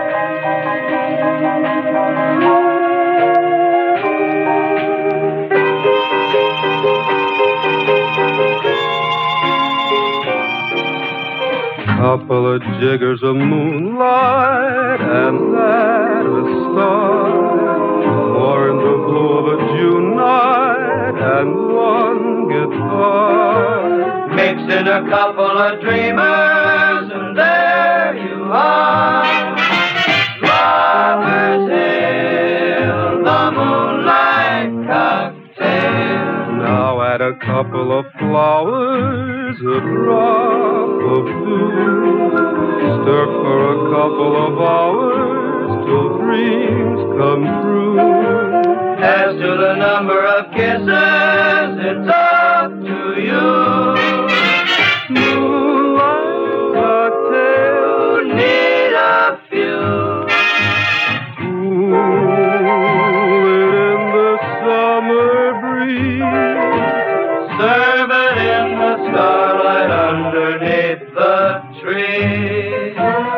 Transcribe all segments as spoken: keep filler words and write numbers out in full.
Couple of jiggers of moonlight and that a star, or in the blue of a June night and one guitar. Mix in a couple of dreamers and there you are. Lover's Hill, the moonlight cocktail. Now add a couple of flowers, a drop of dew. Stir for a couple of hours till dreams come true. As to the number of kisses, it's up to you. Moonlight cocktail, Need a few. cool it in the summer breeze. Serve it in the starlight underneath the trees.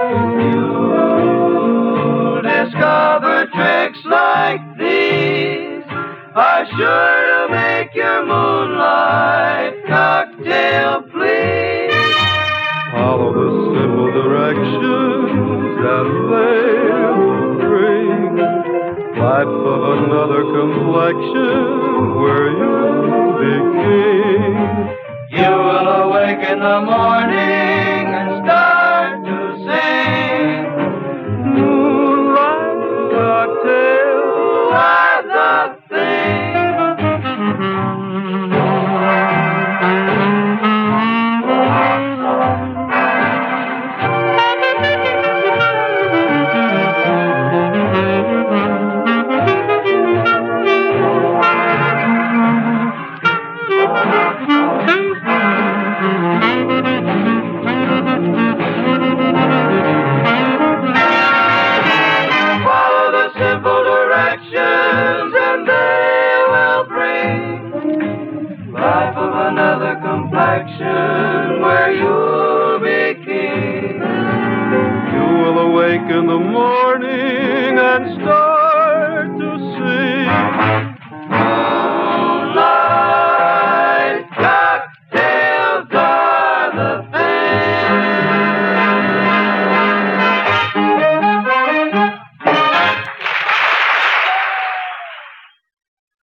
You'll discover tricks like these are sure to make your moonlight cocktail please. Follow the simple directions and they will bring life of another complexion where you begin.